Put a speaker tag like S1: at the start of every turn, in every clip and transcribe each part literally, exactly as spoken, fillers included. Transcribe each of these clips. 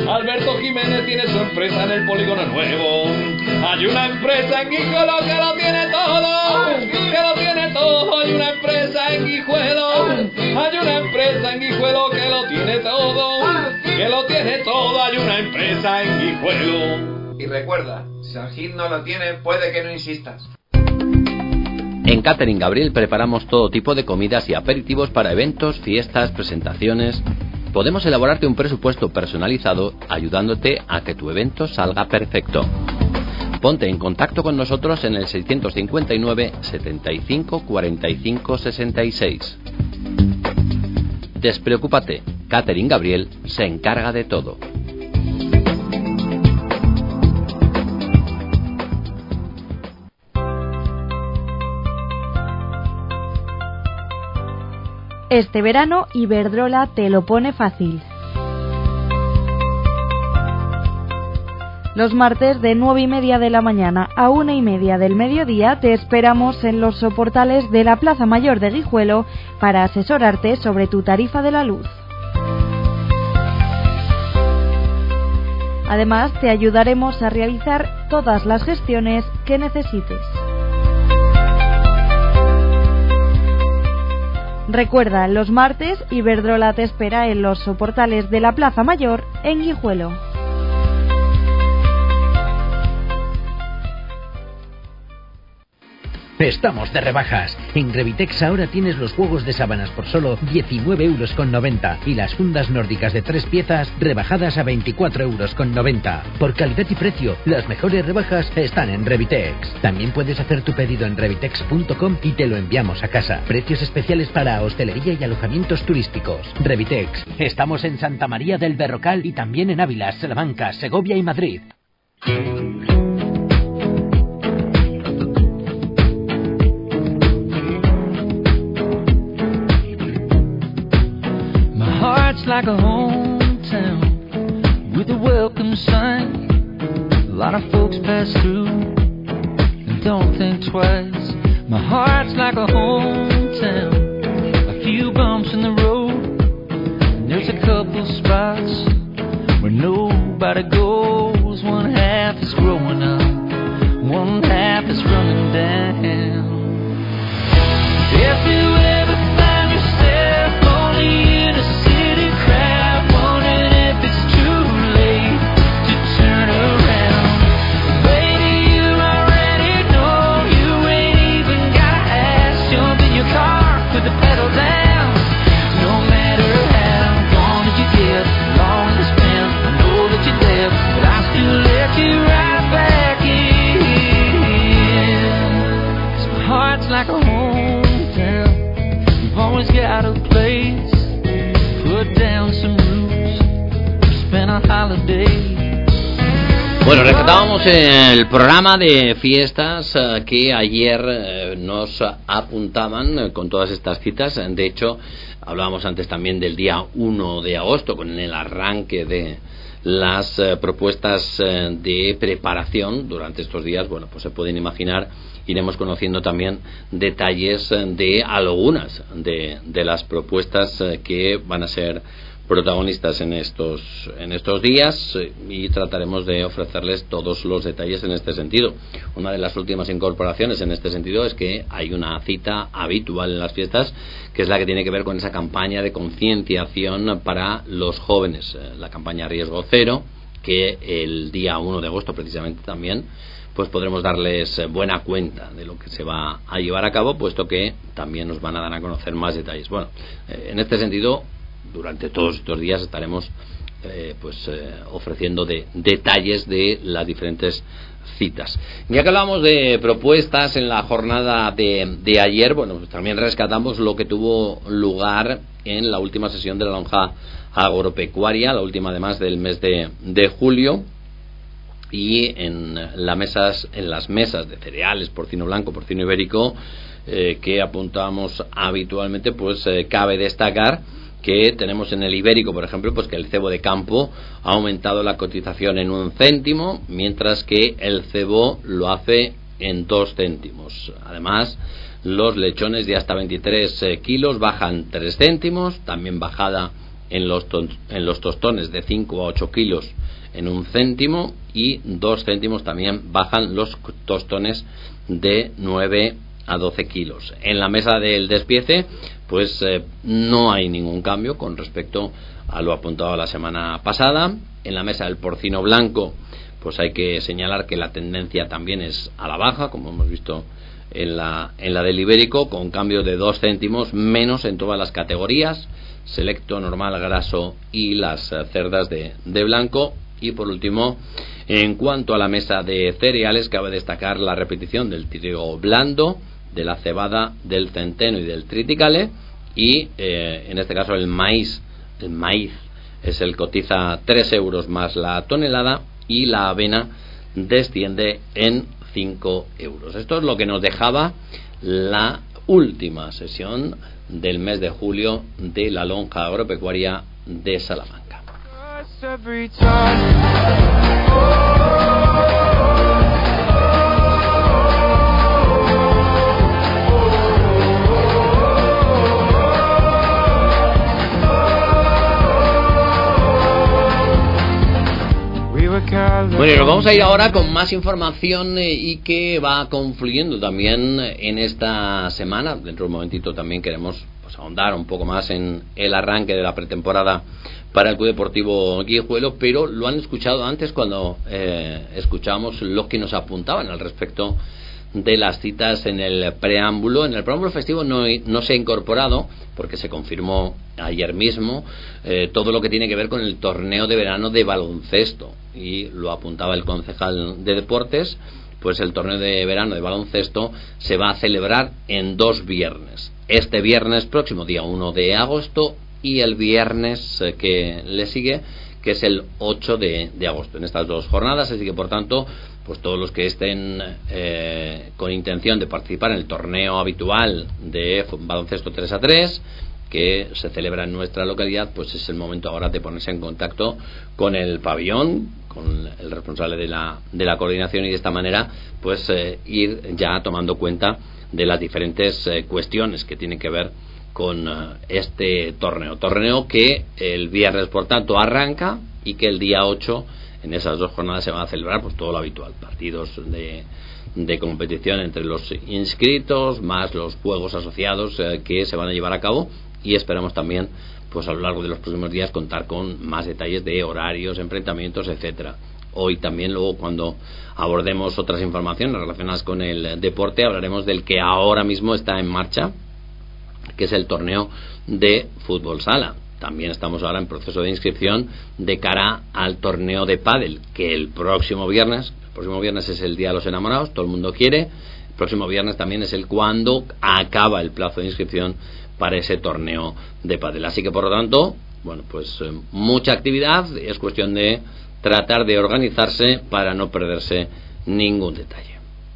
S1: Alberto Jiménez tiene su empresa en el Polígono Nuevo. Hay una empresa en Guijuelo que lo tiene todo, que lo tiene todo. Hay una empresa en Guijuelo, hay una empresa en Guijuelo que lo tiene todo, que lo tiene todo. Hay una empresa en Guijuelo.
S2: Y recuerda, si San Gil no lo tiene, puede que no insistas.
S3: En Catering Gabriel preparamos todo tipo de comidas y aperitivos para eventos, fiestas, presentaciones. Podemos elaborarte un presupuesto personalizado ayudándote a que tu evento salga perfecto. Ponte en contacto con nosotros en el seiscientos cincuenta y nueve, setenta y cinco, cuarenta y cinco, sesenta y seis. Despreocúpate, Catering Gabriel se encarga de todo.
S4: Este verano Iberdrola te lo pone fácil. Los martes de nueve y media de la mañana a una y media del mediodía te esperamos en los soportales de la Plaza Mayor de Guijuelo para asesorarte sobre tu tarifa de la luz. Además, te ayudaremos a realizar todas las gestiones que necesites. Recuerda, los martes Iberdrola te espera en los soportales de la Plaza Mayor en Guijuelo.
S5: Estamos de rebajas. En Revitex ahora tienes los juegos de sábanas por solo diecinueve euros con noventa y las fundas nórdicas de tres piezas rebajadas a veinticuatro euros con noventa. Por calidad y precio, las mejores rebajas están en Revitex. También puedes hacer tu pedido en revitex punto com y te lo enviamos a casa. Precios especiales para hostelería y alojamientos turísticos. Revitex. Estamos en Santa María del Berrocal y también en Ávila, Salamanca, Segovia y Madrid.
S6: Heart's like a hometown with a welcome sign. A lot of folks pass through and don't think twice. My heart's like a hometown, a few bumps in the road, and there's a couple spots where nobody goes. One half is growing up, one half is running down. If you ever find yourself only in a city crowd, wondering if it's too late to turn around, baby, you already know you ain't even gotta ask. Jump in your car, put the pedal down. No matter how long that you get, long as it's been, I know that you live, but I still let you right back in. 'Cause my heart's like a hometown, you've always got a place.
S3: Bueno, rescatábamos el programa de fiestas eh, que ayer eh, nos apuntaban eh, con todas estas citas. De hecho, hablábamos antes también del día uno de agosto con el arranque de las eh, propuestas eh, de preparación durante estos días. Bueno, pues se pueden imaginar, iremos conociendo también detalles de algunas de, de las propuestas eh, que van a ser protagonistas en estos en estos días, eh, y trataremos de ofrecerles todos los detalles en este sentido. Una de las últimas incorporaciones en este sentido es que hay una cita habitual en las fiestas, que es la que tiene que ver con esa campaña de concienciación para los jóvenes, eh, la campaña Riesgo Cero, que el día uno de agosto precisamente también pues podremos darles buena cuenta de lo que se va a llevar a cabo, puesto que también nos van a dar a conocer más detalles. Bueno, eh, en este sentido, durante todos estos días estaremos eh, pues eh, ofreciendo de, detalles de las diferentes citas. Ya que hablamos de propuestas en la jornada de, de ayer, bueno, pues también rescatamos lo que tuvo lugar en la última sesión de la lonja agropecuaria, la última además del mes de, de julio, y en, la mesas, en las mesas de cereales, porcino blanco, porcino ibérico, eh, que apuntamos habitualmente, pues eh, cabe destacar que tenemos en el ibérico, por ejemplo, pues que el cebo de campo ha aumentado la cotización en un céntimo, mientras que el cebo lo hace en dos céntimos. Además, los lechones de hasta veintitrés kilos bajan tres céntimos, también bajada en los, to- en los tostones de cinco a ocho kilos en un céntimo, y dos céntimos también bajan los tostones de nueve a doce kilos. En la mesa del despiece pues eh, no hay ningún cambio con respecto a lo apuntado la semana pasada. En la mesa del porcino blanco pues hay que señalar que la tendencia también es a la baja, como hemos visto en la, en la del ibérico, con cambio de dos céntimos menos en todas las categorías: selecto, normal, graso y las eh, cerdas de, de blanco. Y por último, en cuanto a la mesa de cereales, cabe destacar la repetición del trigo blando, de la cebada, del centeno y del triticale, y eh, en este caso el maíz el maíz es el cotiza tres euros más la tonelada, y la avena desciende en cinco euros. Esto es lo que nos dejaba la última sesión del mes de julio de la lonja agropecuaria de Salamanca. Bueno, y nos vamos a ir ahora con más información eh, y que va confluyendo también en esta semana. Dentro de un momentito también queremos pues ahondar un poco más en el arranque de la pretemporada para el Club Deportivo Guijuelo, pero lo han escuchado antes cuando eh, escuchamos lo que nos apuntaban al respecto de las citas en el preámbulo. En el preámbulo festivo no, no se ha incorporado, porque se confirmó ayer mismo, eh, todo lo que tiene que ver con el torneo de verano de baloncesto, y lo apuntaba el concejal de deportes. Pues el torneo de verano de baloncesto se va a celebrar en dos viernes: este viernes próximo, día uno de agosto, y el viernes eh, que le sigue, que es el ocho de, de agosto, en estas dos jornadas. Así que por tanto, pues todos los que estén eh, con intención de participar en el torneo habitual de baloncesto tres a tres que se celebra en nuestra localidad, pues es el momento ahora de ponerse en contacto con el pabellón, con el responsable de la, de la coordinación, y de esta manera pues eh, ir ya tomando cuenta de las diferentes eh, cuestiones que tienen que ver con uh, este torneo. Torneo que el viernes, por tanto, arranca, y que el día ocho, en esas dos jornadas, se va a celebrar pues todo lo habitual: partidos de, de competición entre los inscritos, más los juegos asociados eh, que se van a llevar a cabo, y esperamos también pues a lo largo de los próximos días contar con más detalles de horarios, enfrentamientos, etcétera. Hoy también, luego, cuando abordemos otras informaciones relacionadas con el deporte, hablaremos del que ahora mismo está en marcha, que es el torneo de fútbol sala. También estamos ahora en proceso de inscripción de cara al torneo de pádel, que el próximo viernes, el próximo viernes es el Día de los Enamorados, todo el mundo quiere. El próximo viernes también es el cuando acaba el plazo de inscripción para ese torneo de pádel. Así que por lo tanto, bueno, pues eh, mucha actividad. Es cuestión de tratar de organizarse para no perderse ningún detalle.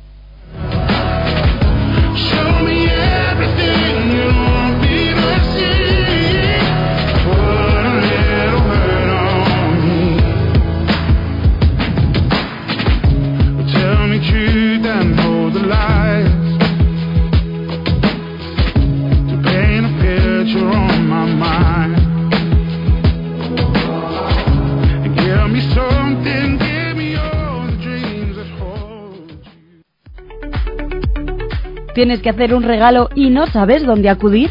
S4: ¿Tienes que hacer un regalo y no sabes dónde acudir?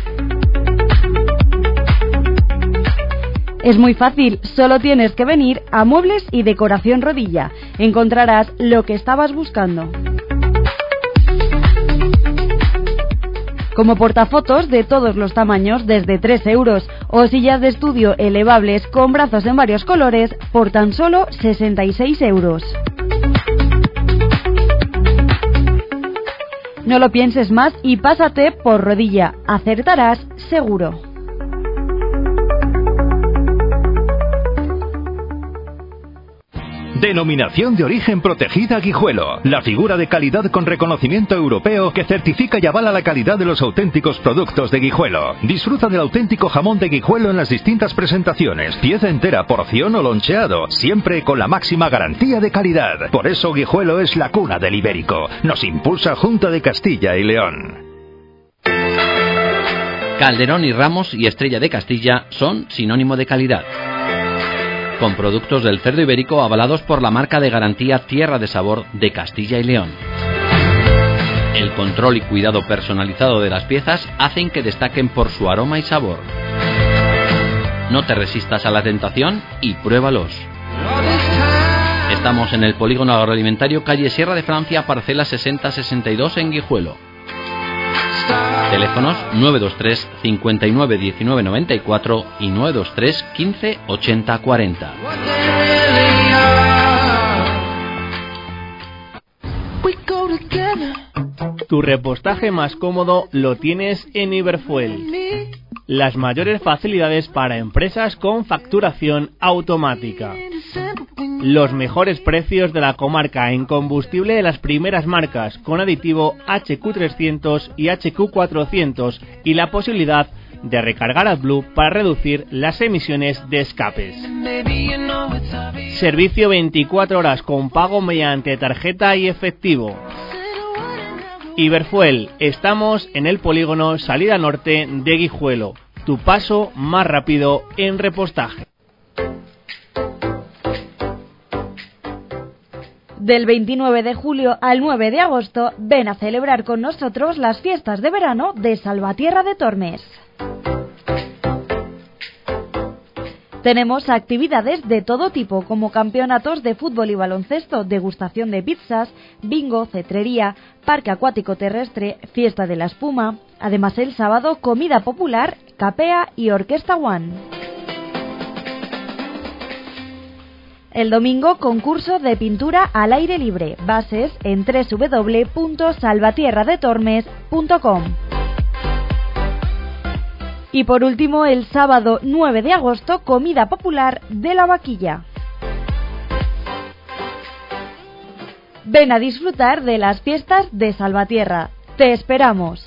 S4: Es muy fácil, solo tienes que venir a Muebles y Decoración Rodilla. Encontrarás lo que estabas buscando. Como portafotos de todos los tamaños desde tres euros, o sillas de estudio elevables con brazos en varios colores por tan solo sesenta y seis euros. No lo pienses más y pásate por Rodilla. Acertarás seguro.
S7: Denominación de origen protegida Guijuelo. La figura de calidad con reconocimiento europeo que certifica y avala la calidad de los auténticos productos de Guijuelo. Disfruta del auténtico jamón de Guijuelo en las distintas presentaciones: pieza entera, porción o loncheado, siempre con la máxima garantía de calidad. Por eso Guijuelo es la cuna del ibérico. Nos impulsa Junta de Castilla y León.
S3: Calderón y Ramos y Estrella de Castilla son sinónimo de calidad. Con productos del cerdo ibérico avalados por la marca de garantía Tierra de Sabor de Castilla y León. El control y cuidado personalizado de las piezas hacen que destaquen por su aroma y sabor. No te resistas a la tentación y pruébalos. Estamos en el Polígono Agroalimentario, calle Sierra de Francia, parcela sesenta sesenta y dos en Guijuelo. Teléfonos nueve dos tres cincuenta y nueve diecinueve noventa y cuatro y nueve dos tres quince ochenta cuarenta.
S8: Tu repostaje más cómodo lo tienes en Iberfuel. Las mayores facilidades para empresas con facturación automática. Los mejores precios de la comarca en combustible de las primeras marcas, con aditivo H Q trescientos y H Q cuatrocientos y la posibilidad de recargar AdBlue para reducir las emisiones de escapes. Servicio veinticuatro horas con pago mediante tarjeta y efectivo. Iberfuel, estamos en el polígono Salida Norte de Guijuelo, tu paso más rápido en repostaje.
S4: Del veintinueve de julio al nueve de agosto, ven a celebrar con nosotros las fiestas de verano de Salvatierra de Tormes. Tenemos actividades de todo tipo, como campeonatos de fútbol y baloncesto, degustación de pizzas, bingo, cetrería, parque acuático terrestre, fiesta de la espuma. Además, el sábado, comida popular, capea y orquesta one. El domingo, concurso de pintura al aire libre. Bases en doble u doble u doble u punto salvatierra de tormes punto com. Y por último, el sábado nueve de agosto, comida popular de la Vaquilla. Ven a disfrutar de las fiestas de Salvatierra. ¡Te esperamos!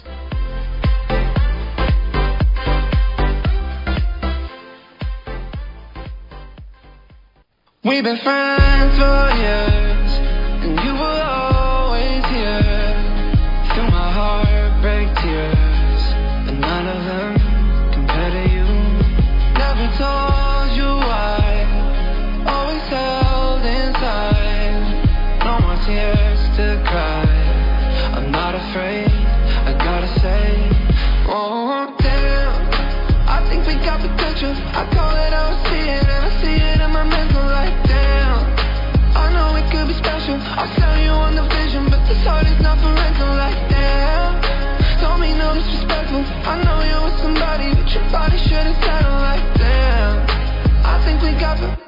S9: We've been friends for years, and you were always here. Feel my heart break tears, and none of them compare to you. Never told you why, always held inside. No more tears to cry, I'm not afraid, I gotta say. Oh damn, I think we got potential. I call it, I don't see it, and I see it in my mental like damn. I know it could be special, I'll sell you on the vision, but this heart is not for rental like damn. Don't mean no disrespectful, I know you're with somebody, but your body shouldn't settle like damn. I think we got it.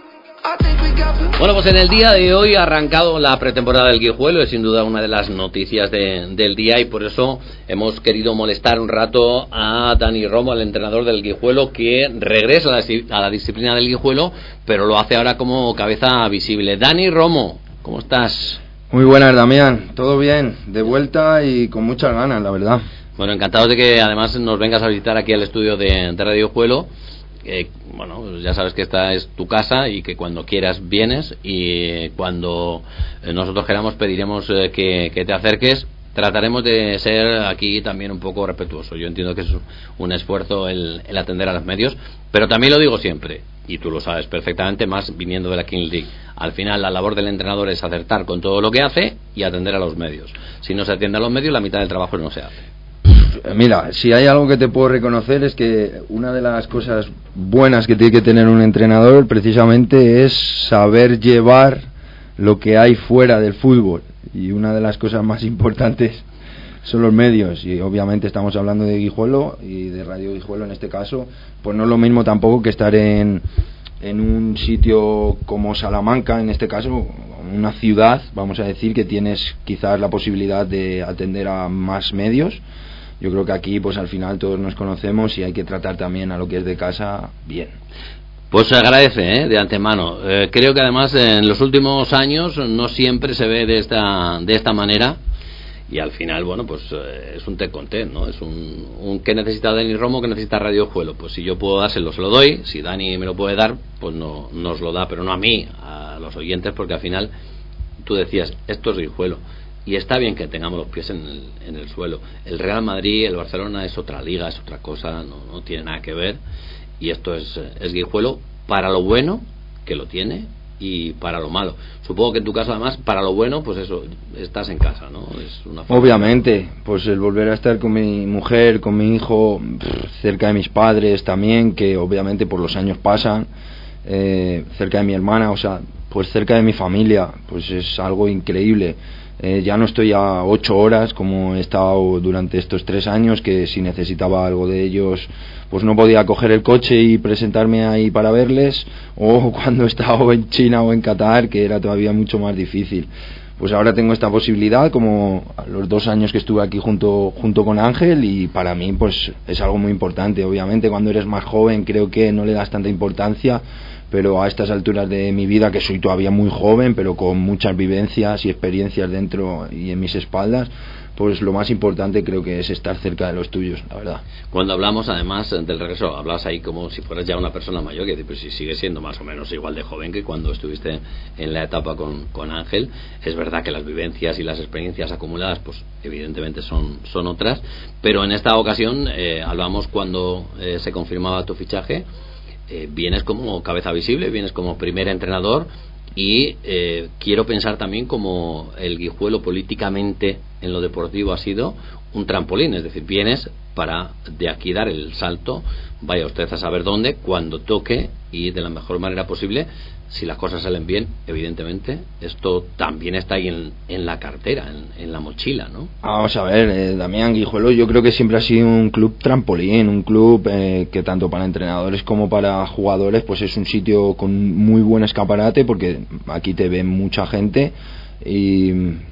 S3: Bueno, pues en el día de hoy ha arrancado la pretemporada del Guijuelo, es sin duda una de las noticias de, del día, y por eso hemos querido molestar un rato a Dani Romo, el entrenador del Guijuelo, que regresa a la, a la disciplina del Guijuelo, pero lo hace ahora como cabeza visible. Dani Romo, ¿cómo estás?
S10: Muy buenas, Damián, todo bien, de vuelta y con muchas ganas, la verdad.
S3: Bueno, encantados de que además nos vengas a visitar aquí al estudio de, de Radio Guijuelo. Eh, bueno, ya sabes que esta es tu casa y que cuando quieras vienes, y cuando nosotros queramos pediremos eh, que, que te acerques. Trataremos de ser aquí también un poco respetuoso. Yo entiendo que es un esfuerzo el, el atender a los medios, pero también lo digo siempre, y tú lo sabes perfectamente, más viniendo de la King League. Al final la labor del entrenador es acertar con todo lo que hace y atender a los medios. Si no se atiende a los medios, la mitad del trabajo no se hace.
S10: Mira, si hay algo que te puedo reconocer es que una de las cosas buenas que tiene que tener un entrenador precisamente es saber llevar lo que hay fuera del fútbol, y una de las cosas más importantes son los medios, y obviamente estamos hablando de Guijuelo y de Radio Guijuelo en este caso, pues no es lo mismo tampoco que estar en, en un sitio como Salamanca, en este caso una ciudad, vamos a decir, que tienes quizás la posibilidad de atender a más medios. Yo creo que aquí pues al final todos nos conocemos y hay que tratar también a lo que es de casa bien.
S3: Pues se agradece, ¿eh? de antemano. Eh, creo que además en los últimos años no siempre se ve de esta de esta manera, y al final, bueno, pues eh, es un té con té, ¿no? Es un, un ¿qué necesita Dani Romo? ¿Qué necesita Radio Guijuelo? Pues si yo puedo dárselo, se lo doy. Si Dani me lo puede dar, pues no nos lo da, pero no a mí, a los oyentes, porque al final tú decías, esto es Guijuelo. y está bien que tengamos los pies en el, en el suelo. El Real Madrid, el Barcelona es otra liga, es otra cosa, no, no tiene nada que ver, y esto es, es Guijuelo para lo bueno, que lo tiene, y para lo malo. Supongo que en tu caso, además, para lo bueno, pues eso, estás en casa, ¿no? Es una forma.
S10: Obviamente, pues el volver a estar con mi mujer, con mi hijo, cerca de mis padres también, que obviamente por los años pasan, eh, cerca de mi hermana, o sea, pues cerca de mi familia, pues es algo increíble. Eh, ya no estoy a ocho horas como he estado durante estos tres años, que si necesitaba algo de ellos pues no podía coger el coche y presentarme ahí para verles, o cuando he estado en China o en Qatar, que era todavía mucho más difícil. Pues ahora tengo esta posibilidad, como los dos años que estuve aquí junto junto con Ángel, y para mí pues es algo muy importante. Obviamente cuando eres más joven creo que no le das tanta importancia, pero a estas alturas de mi vida, que soy todavía muy joven, pero con muchas vivencias y experiencias dentro y en mis espaldas, pues lo más importante creo que es estar cerca de los tuyos, la verdad.
S3: Cuando hablamos además del regreso, hablas ahí como si fueras ya una persona mayor, que pues si sigues siendo más o menos igual de joven que cuando estuviste en la etapa con, con Ángel. Es verdad que las vivencias y las experiencias acumuladas pues evidentemente son, son otras, pero en esta ocasión eh, hablamos cuando eh, se confirmaba tu fichaje. Eh, vienes como cabeza visible, vienes como primer entrenador, y eh, quiero pensar también como el Guijuelo políticamente en lo deportivo ha sido un trampolín, es decir, vienes para de aquí dar el salto, vaya usted a saber dónde, cuando toque, y de la mejor manera posible. Si las cosas salen bien, evidentemente esto también está ahí en, en la cartera, en, en la mochila, ¿no?
S10: Vamos a ver, eh, Damián, Guijuelo yo creo que siempre ha sido un club trampolín, un club eh, que tanto para entrenadores como para jugadores pues es un sitio con muy buen escaparate, porque aquí te ve mucha gente, y,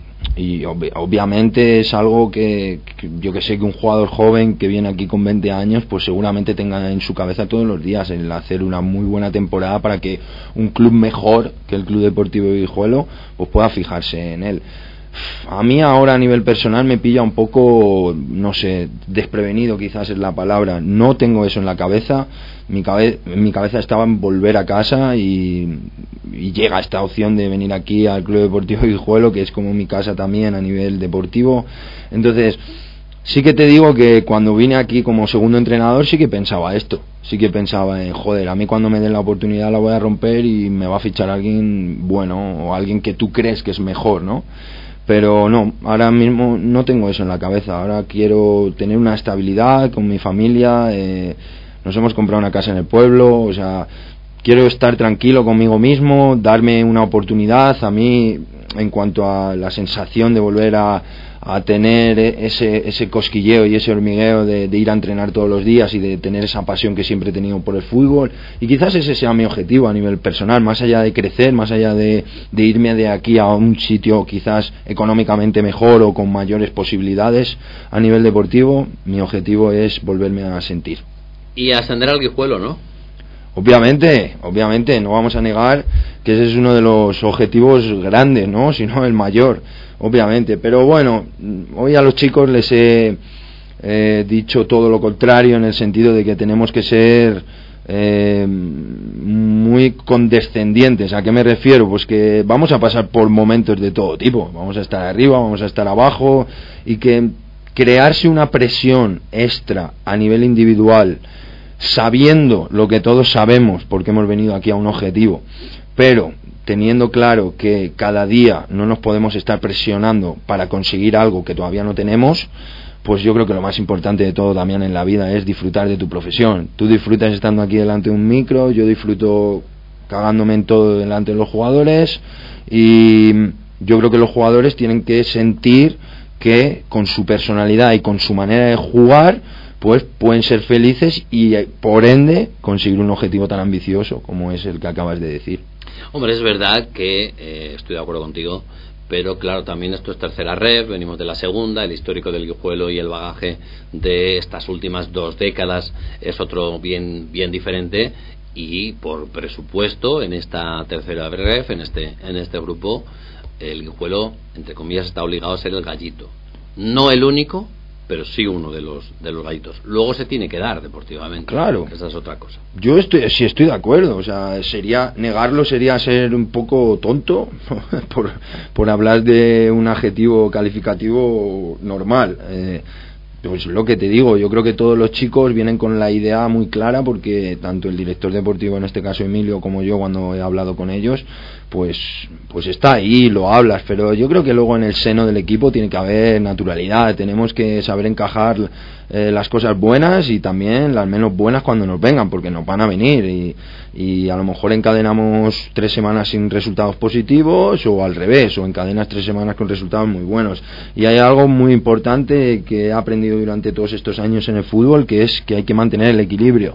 S10: y ob- obviamente es algo que, que yo que sé que un jugador joven que viene aquí con veinte años pues seguramente tenga en su cabeza todos los días el hacer una muy buena temporada para que un club mejor que el Club Deportivo de Guijuelo pues pueda fijarse en él. A mí ahora a nivel personal me pilla un poco, no sé, desprevenido quizás es la palabra. No tengo eso en la cabeza. Mi, cabe- mi cabeza estaba en volver a casa, y, y llega esta opción de venir aquí al Club Deportivo Guijuelo, que es como mi casa también a nivel deportivo. Entonces sí que te digo que cuando vine aquí como segundo entrenador sí que pensaba esto, sí que pensaba en, joder, a mí cuando me den la oportunidad la voy a romper y me va a fichar alguien bueno, o alguien que tú crees que es mejor, ¿no? Pero no, ahora mismo no tengo eso en la cabeza. Ahora quiero tener una estabilidad con mi familia, eh, nos hemos comprado una casa en el pueblo, o sea, quiero estar tranquilo conmigo mismo, darme una oportunidad. A mí, en cuanto a la sensación de volver a, a tener ese, ese cosquilleo y ese hormigueo de, de ir a entrenar todos los días y de tener esa pasión que siempre he tenido por el fútbol, y quizás ese sea mi objetivo a nivel personal, más allá de crecer, más allá de, de irme de aquí a un sitio quizás económicamente mejor o con mayores posibilidades a nivel deportivo. Mi objetivo es volverme a sentir.
S3: Y ascender al Guijuelo, ¿no?
S10: Obviamente, obviamente, no vamos a negar que ese es uno de los objetivos grandes, ¿no? Si no el mayor, obviamente. Pero bueno, hoy a los chicos les he eh, dicho todo lo contrario, en el sentido de que tenemos que ser eh, muy condescendientes. ¿A qué me refiero? Pues que vamos a pasar por momentos de todo tipo. Vamos a estar arriba, vamos a estar abajo, y que crearse una presión extra a nivel individual, sabiendo lo que todos sabemos porque hemos venido aquí a un objetivo, pero teniendo claro que cada día no nos podemos estar presionando para conseguir algo que todavía no tenemos, pues yo creo que lo más importante de todo también en la vida es disfrutar de tu profesión. Tú disfrutas estando aquí delante de un micro, yo disfruto cagándome en todo delante de los jugadores, y yo creo que los jugadores tienen que sentir que con su personalidad y con su manera de jugar pues pueden ser felices y por ende conseguir un objetivo tan ambicioso como es el que acabas de decir.
S3: Hombre, es verdad que eh, estoy de acuerdo contigo, pero claro, también esto es tercera ref, venimos de la segunda, el histórico del Guijuelo y el bagaje de estas últimas dos décadas es otro bien bien diferente, y por presupuesto en esta tercera ref, en este en este grupo, el Guijuelo, entre comillas, está obligado a ser el gallito, no el único, pero sí uno de los de los gallitos. Luego se tiene que dar deportivamente.
S10: Claro.
S3: Esa es otra cosa.
S10: Yo estoy, sí estoy de acuerdo, o sea, sería negarlo sería ser un poco tonto por, por hablar de un adjetivo calificativo normal. Eh, pues lo que te digo, yo creo que todos los chicos vienen con la idea muy clara, porque tanto el director deportivo, en este caso Emilio, como yo cuando he hablado con ellos, pues pues está ahí, lo hablas, pero yo creo que luego en el seno del equipo tiene que haber naturalidad, tenemos que saber encajar eh, las cosas buenas y también las menos buenas cuando nos vengan, porque nos van a venir, y, y a lo mejor encadenamos tres semanas sin resultados positivos, o al revés, o encadenas tres semanas con resultados muy buenos. Y hay algo muy importante que he aprendido durante todos estos años en el fútbol, que es que hay que mantener el equilibrio,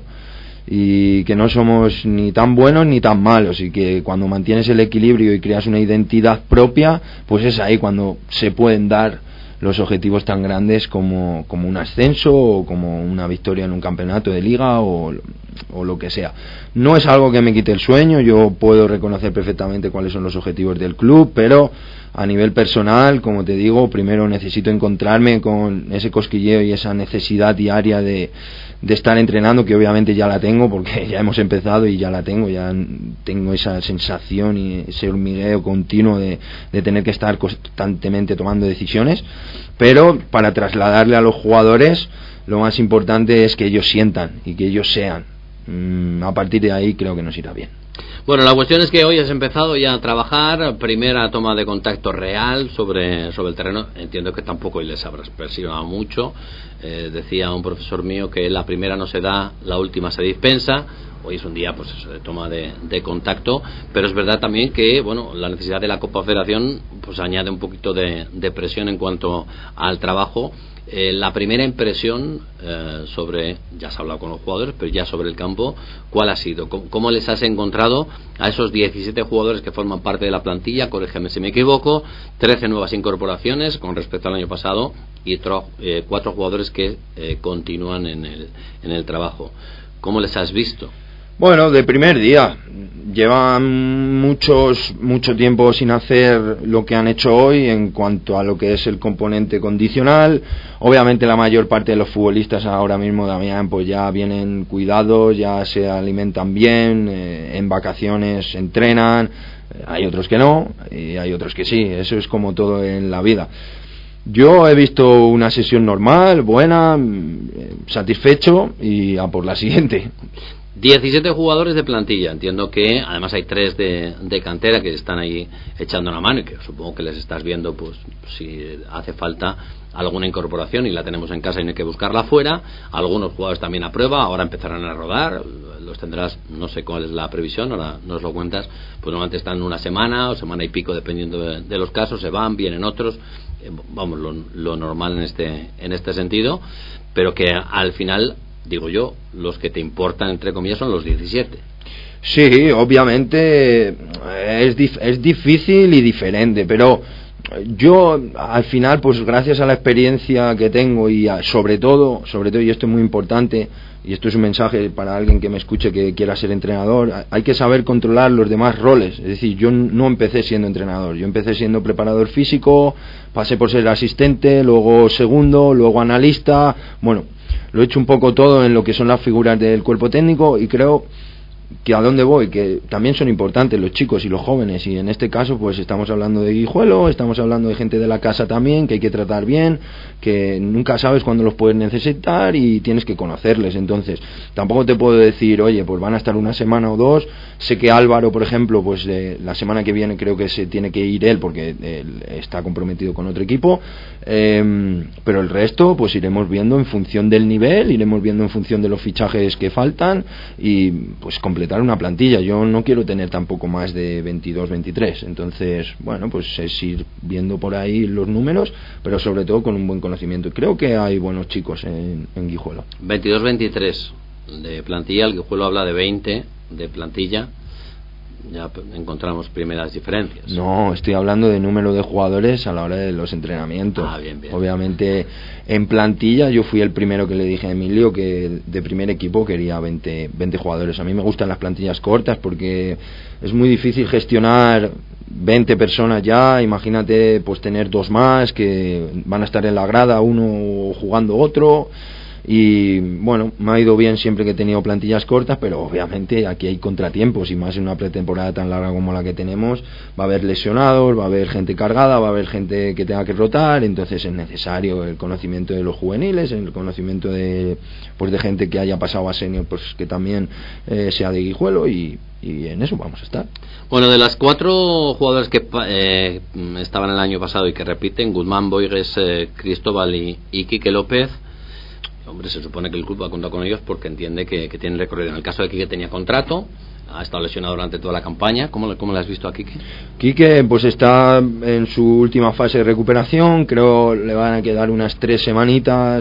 S10: y que no somos ni tan buenos ni tan malos, y que cuando mantienes el equilibrio y creas una identidad propia, pues es ahí cuando se pueden dar los objetivos tan grandes como, como un ascenso, o como una victoria en un campeonato de liga, o, o lo que sea. No es algo que me quite el sueño, yo puedo reconocer perfectamente cuáles son los objetivos del club, pero a nivel personal, como te digo, primero necesito encontrarme con ese cosquilleo y esa necesidad diaria de, de estar entrenando, que obviamente ya la tengo, porque ya hemos empezado y ya la tengo, ya tengo esa sensación y ese hormigueo continuo de, de tener que estar constantemente tomando decisiones, pero para trasladarle a los jugadores, lo más importante es que ellos sientan y que ellos sean. Mm, a partir de ahí creo que nos irá bien.
S3: Bueno, la cuestión es que hoy has empezado ya a trabajar, primera toma de contacto real sobre, sobre el terreno. Entiendo que tampoco les habrás percibido mucho. Eh, decía un profesor mío que la primera no se da, la última se dispensa. Hoy es un día, pues eso, de toma de, de contacto, pero es verdad también que, bueno, la necesidad de la Copa Federación pues añade un poquito de, de presión en cuanto al trabajo. Eh, la primera impresión eh, sobre, ya has hablado con los jugadores, pero ya sobre el campo, ¿cuál ha sido? ¿Cómo, cómo les has encontrado a esos diecisiete jugadores que forman parte de la plantilla? Corrígeme si me equivoco, trece nuevas incorporaciones con respecto al año pasado y otro, eh, cuatro jugadores que eh, continúan en el, en el trabajo. ¿Cómo les has visto?
S10: Bueno, de primer día. Llevan muchos mucho tiempo sin hacer lo que han hecho hoy en cuanto a lo que es el componente condicional. Obviamente la mayor parte de los futbolistas ahora mismo, Damián, pues ya vienen cuidados, ya se alimentan bien, eh, en vacaciones entrenan, eh, hay otros que no y hay otros que sí, eso es como todo en la vida. Yo he visto una sesión normal, buena, eh, satisfecho y a por la siguiente.
S3: diecisiete jugadores de plantilla, entiendo que además hay tres de, de cantera que están ahí echando una mano y que supongo que les estás viendo pues si hace falta alguna incorporación y la tenemos en casa y no hay que buscarla fuera. Algunos jugadores también a prueba, ahora empezarán a rodar, los tendrás, no sé cuál es la previsión, ahora nos lo cuentas, pues normalmente están una semana o semana y pico dependiendo de, de los casos, se van, vienen otros, eh, vamos, lo, lo normal en este, en este sentido, pero que al final, digo yo, los que te importan, entre comillas, son los diecisiete.
S10: Sí, obviamente es, dif- es difícil y diferente, pero yo al final, pues gracias a la experiencia que tengo y a, sobre todo, sobre todo, y esto es muy importante, y esto es un mensaje para alguien que me escuche que quiera ser entrenador, hay que saber controlar los demás roles. Es decir, yo no empecé siendo entrenador, yo empecé siendo preparador físico, pasé por ser asistente, luego segundo, luego analista, bueno, lo he hecho un poco todo en lo que son las figuras del cuerpo técnico y creo que a dónde voy, que también son importantes los chicos y los jóvenes, y en este caso pues estamos hablando de Guijuelo, estamos hablando de gente de la casa también que hay que tratar bien, que nunca sabes cuándo los puedes necesitar y tienes que conocerles. Entonces tampoco te puedo decir, oye, pues van a estar una semana o dos. Sé que Álvaro, por ejemplo, pues eh, la semana que viene creo que se tiene que ir él porque él está comprometido con otro equipo, eh, pero el resto pues iremos viendo en función del nivel, iremos viendo en función de los fichajes que faltan y pues completar una plantilla. Yo no quiero tener tampoco más de veintidós, veintitrés, entonces bueno, pues es ir viendo por ahí los números, pero sobre todo con un buen conocimiento. Creo que hay buenos chicos en, en Guijuelo.
S3: veintidós, veintitrés de plantilla, el Guijuelo habla de veinte de plantilla. Ya encontramos primeras diferencias.
S10: No, estoy hablando de número de jugadores a la hora de los entrenamientos.
S3: Ah, bien, bien.
S10: Obviamente en plantilla yo fui el primero que le dije a Emilio que de primer equipo quería veinte, veinte jugadores. A mí me gustan las plantillas cortas porque es muy difícil gestionar veinte personas ya, imagínate pues tener dos más que van a estar en la grada, uno jugando otro. Y bueno, me ha ido bien siempre que he tenido plantillas cortas, pero obviamente aquí hay contratiempos, y más en una pretemporada tan larga como la que tenemos. Va a haber lesionados, va a haber gente cargada, va a haber gente que tenga que rotar, entonces es necesario el conocimiento de los juveniles, el conocimiento de pues de gente que haya pasado a senior, pues que también eh, sea de Guijuelo, y, y en eso vamos a estar.
S3: Bueno, de las cuatro jugadores que eh, estaban el año pasado y que repiten, Guzmán, Boigues, eh, Cristóbal y, y Quique López, hombre, se supone que el club va a contar con ellos porque entiende que, que tienen recorrido. En el caso de Quique tenía contrato, ha estado lesionado durante toda la campaña. ¿Cómo, cómo le has visto a Quique?
S10: Quique pues está en su última fase de recuperación, creo le van a quedar unas tres semanitas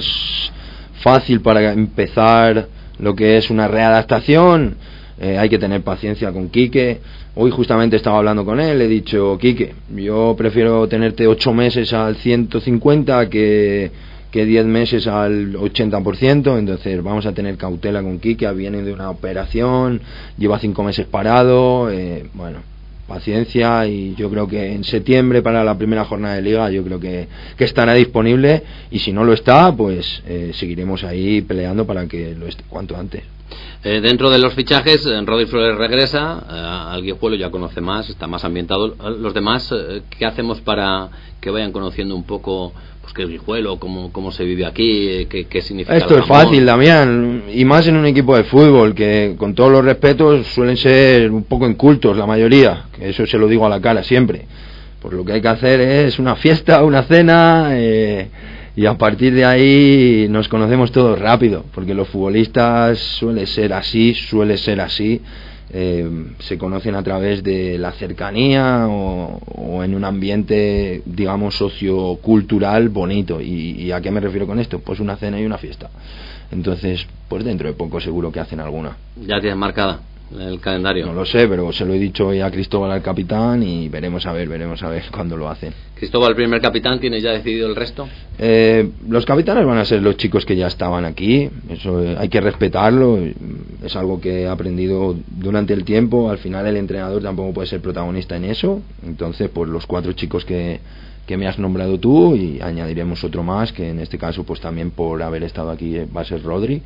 S10: fácil para empezar lo que es una readaptación. Eh, hay que tener paciencia con Quique. Hoy justamente estaba hablando con él, le he dicho, Quique, yo prefiero tenerte ocho meses al ciento cincuenta que que diez meses al ochenta por ciento, entonces vamos a tener cautela con Quique, viene de una operación, lleva cinco meses parado, eh, bueno, paciencia, y yo creo que en septiembre para la primera jornada de liga yo creo que, que estará disponible, y si no lo está, pues eh, seguiremos ahí peleando para que lo esté cuanto antes.
S3: Eh, dentro de los fichajes, Rodri Flores regresa, eh, al Guijuelo ya conoce más, está más ambientado. Los demás, eh, ¿qué hacemos para que vayan conociendo un poco pues qué es Guijuelo, cómo, cómo se vive aquí, qué, qué significa?
S10: Esto es fácil, Damián, y más en un equipo de fútbol que, con todos los respetos, suelen ser un poco incultos la mayoría, que eso se lo digo a la cara siempre. Pues lo que hay que hacer es una fiesta, una cena, eh, y a partir de ahí nos conocemos todos rápido, porque los futbolistas suele ser así, suele ser así, eh, se conocen a través de la cercanía o, o en un ambiente, digamos, sociocultural bonito. ¿Y, ¿Y a qué me refiero con esto? Pues una cena y una fiesta. Entonces, pues dentro de poco seguro que hacen alguna.
S3: ¿Ya tienes marcada el calendario?
S10: No lo sé, pero se lo he dicho hoy a Cristóbal, al capitán, y veremos a ver, veremos a ver cuándo lo hacen.
S3: Cristóbal, el primer capitán, ¿tienes ya decidido el resto?
S10: Eh, los capitanes van a ser los chicos que ya estaban aquí, eso eh, hay que respetarlo, es algo que he aprendido durante el tiempo. Al final el entrenador tampoco puede ser protagonista en eso, entonces pues los cuatro chicos que, que me has nombrado tú, y añadiremos otro más, que en este caso pues también por haber estado aquí va a ser Rodri.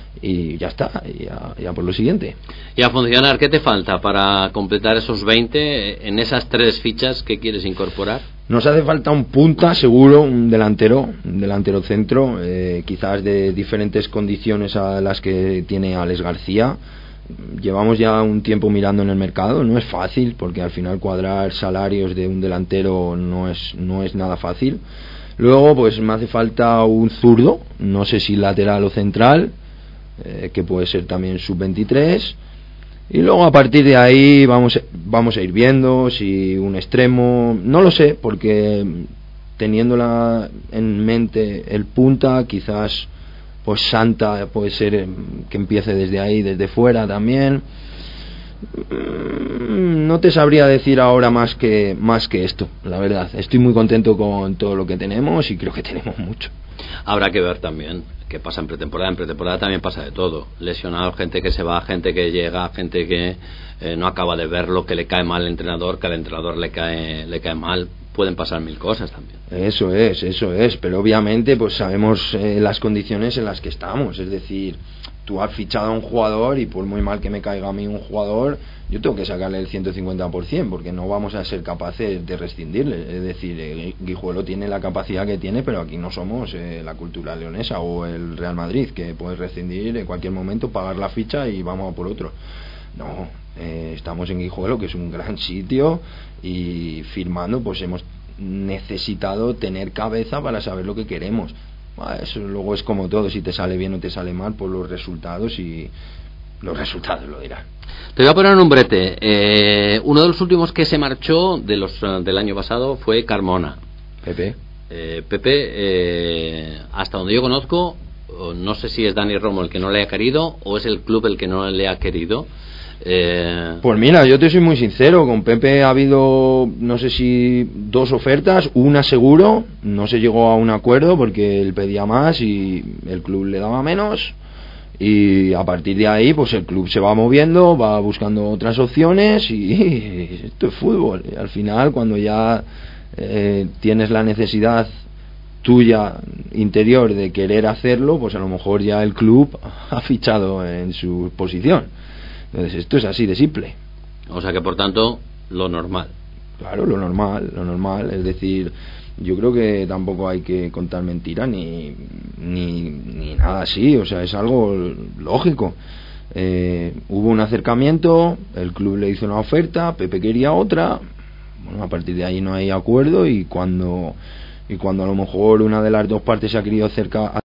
S10: Y ya está, ya, ya por lo siguiente.
S3: Y a funcionar, ¿qué te falta para completar esos veinte en esas tres fichas que quieres incorporar?
S10: Nos hace falta un punta seguro, un delantero, un delantero centro, eh, quizás de diferentes condiciones a las que tiene Alex García. Llevamos ya un tiempo mirando en el mercado, no es fácil, porque al final cuadrar salarios de un delantero no es, no es nada fácil. Luego pues me hace falta un zurdo, no sé si lateral o central, Eh, que puede ser también sub veintitrés, y luego a partir de ahí vamos vamos a ir viendo si un extremo, no lo sé, porque teniéndola en mente el punta, quizás pues Santa puede ser que empiece desde ahí, desde fuera también. No te sabría decir ahora más que más que esto, la verdad. Estoy muy contento con todo lo que tenemos y creo que tenemos mucho.
S3: Habrá que ver también qué pasa en pretemporada. En pretemporada también pasa de todo. Lesionados, gente que se va, gente que llega, gente que eh, no acaba de verlo, que le cae mal al entrenador, que al entrenador le cae le cae mal. Pueden pasar mil cosas también.
S10: Eso es, eso es. Pero obviamente pues sabemos eh, las condiciones en las que estamos. Es decir, tú has fichado a un jugador y por muy mal que me caiga a mí un jugador, yo tengo que sacarle el ciento cincuenta por ciento, porque no vamos a ser capaces de rescindirle. Es decir, eh, Guijuelo tiene la capacidad que tiene, pero aquí no somos eh, la Cultural Leonesa o el Real Madrid, que puedes rescindir en cualquier momento, pagar la ficha y vamos a por otro. No, eh, estamos en Guijuelo, que es un gran sitio, y firmando pues hemos necesitado tener cabeza para saber lo que queremos. Eso luego es como todo, si te sale bien o te sale mal por los resultados, y los resultados lo dirán.
S3: Te voy a poner un brete. Eh, uno de los últimos que se marchó de los del año pasado fue Carmona.
S10: Pepe.
S3: Eh, Pepe, eh, hasta donde yo conozco, no sé si es Dani Romo el que no le ha querido o es el club el que no le ha querido. Eh...
S10: Pues mira, yo te soy muy sincero, con Pepe ha habido no sé si dos ofertas, una seguro, no se llegó a un acuerdo porque él pedía más y el club le daba menos, y a partir de ahí pues el club se va moviendo, va buscando otras opciones y esto es fútbol. Y al final, cuando ya eh, tienes la necesidad tuya interior de querer hacerlo, pues a lo mejor ya el club ha fichado en su posición. Entonces esto es así de simple.
S3: O sea que por tanto lo normal.
S10: Claro, lo normal, lo normal, es decir, yo creo que tampoco hay que contar mentiras ni, ni, ni nada así, o sea, es algo lógico. Eh, hubo un acercamiento, el club le hizo una oferta, Pepe quería otra, bueno, a partir de ahí no hay acuerdo y cuando, y cuando a lo mejor una de las dos partes se ha querido acercar